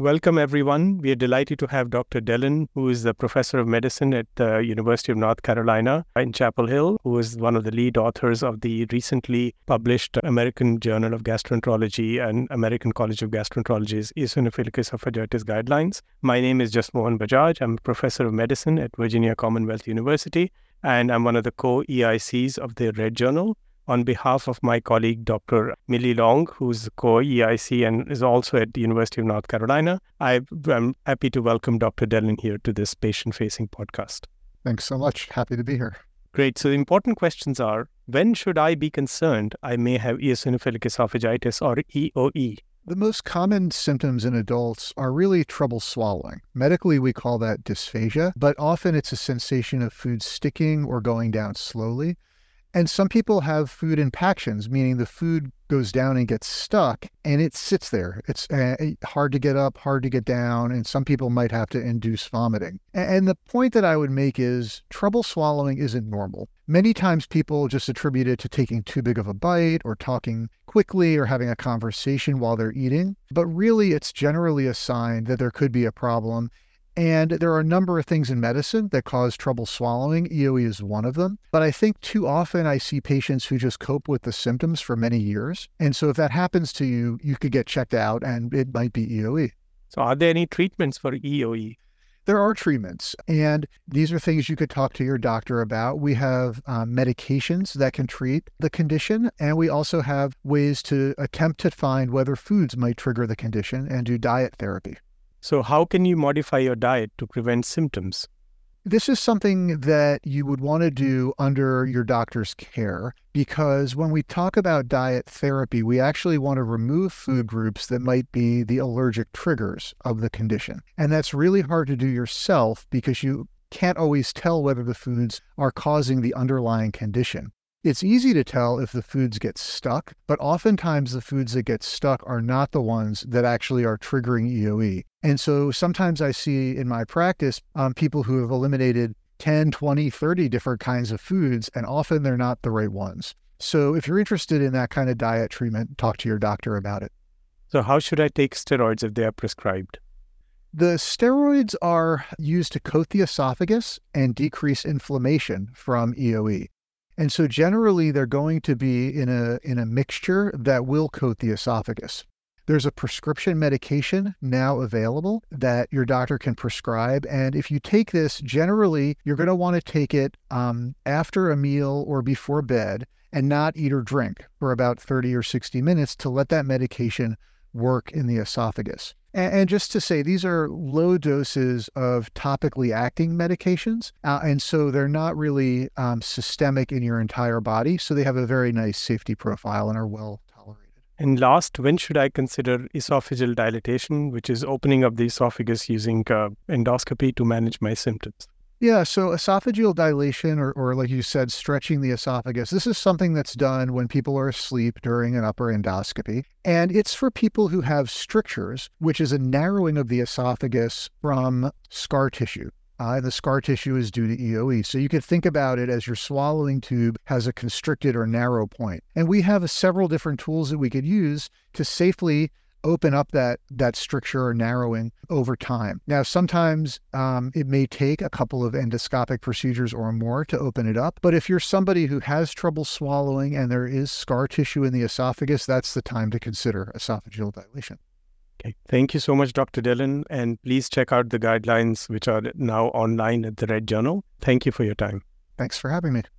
Welcome, everyone. We are delighted to have Dr. Dellen, who is the professor of medicine at the University of North Carolina in Chapel Hill, who is one of the lead authors of the recently published American Journal of Gastroenterology and American College of Gastroenterology's eosinophilic esophagitis guidelines. My name is Jasmohan Bajaj. I'm a professor of medicine at Virginia Commonwealth University, and I'm one of the co-EICs of the Red Journal. On behalf of my colleague, Dr. Millie Long, who's co-EIC and is also at the University of North Carolina, I'm happy to welcome Dr. Dellen here to this patient-facing podcast. Thanks so much. Happy to be here. Great. So the important questions are, when should I be concerned I may have eosinophilic esophagitis or EOE? The most common symptoms in adults are really trouble swallowing. Medically, we call that dysphagia, but often it's a sensation of food sticking or going down slowly. And some people have food impactions, meaning the food goes down and gets stuck and it sits there. It's hard to get up, hard to get down, and some people might have to induce vomiting. And the point that I would make is trouble swallowing isn't normal. Many times people just attribute it to taking too big of a bite or talking quickly or having a conversation while they're eating. But really, it's generally a sign that there could be a problem. And there are a number of things in medicine that cause trouble swallowing. EOE is one of them. But I think too often I see patients who just cope with the symptoms for many years. And so if that happens to you, you could get checked out and it might be EOE. So are there any treatments for EOE? There are treatments, and these are things you could talk to your doctor about. We have medications that can treat the condition, and we also have ways to attempt to find whether foods might trigger the condition and do diet therapy. So how can you modify your diet to prevent symptoms? This is something that you would want to do under your doctor's care, because when we talk about diet therapy, we actually want to remove food groups that might be the allergic triggers of the condition. And that's really hard to do yourself because you can't always tell whether the foods are causing the underlying condition. It's easy to tell if the foods get stuck, but oftentimes the foods that get stuck are not the ones that actually are triggering EOE. And so sometimes I see in my practice people who have eliminated 10, 20, 30 different kinds of foods, and often they're not the right ones. So if you're interested in that kind of diet treatment, talk to your doctor about it. So how should I take steroids if they are prescribed? The steroids are used to coat the esophagus and decrease inflammation from EOE. And so generally they're going to be in a mixture that will coat the esophagus. There's a prescription medication now available that your doctor can prescribe. And if you take this, generally you're going to want to take it after a meal or before bed and not eat or drink for about 30 or 60 minutes to let that medication work in the esophagus. And just to say, these are low doses of topically acting medications. And so they're not really systemic in your entire body. So they have a very nice safety profile and are well tolerated. And last, when should I consider esophageal dilatation, which is opening up the esophagus using endoscopy to manage my symptoms? Yeah, so esophageal dilation, or like you said, stretching the esophagus, this is something that's done when people are asleep during an upper endoscopy. And it's for people who have strictures, which is a narrowing of the esophagus from scar tissue. And the scar tissue is due to EOE. So you could think about it as your swallowing tube has a constricted or narrow point. And we have several different tools that we could use to safely open up that stricture or narrowing over time. Now, sometimes it may take a couple of endoscopic procedures or more to open it up. But if you're somebody who has trouble swallowing and there is scar tissue in the esophagus, that's the time to consider esophageal dilation. Okay. Thank you so much, Dr. Dellen. And please check out the guidelines, which are now online at the Red Journal. Thank you for your time. Thanks for having me.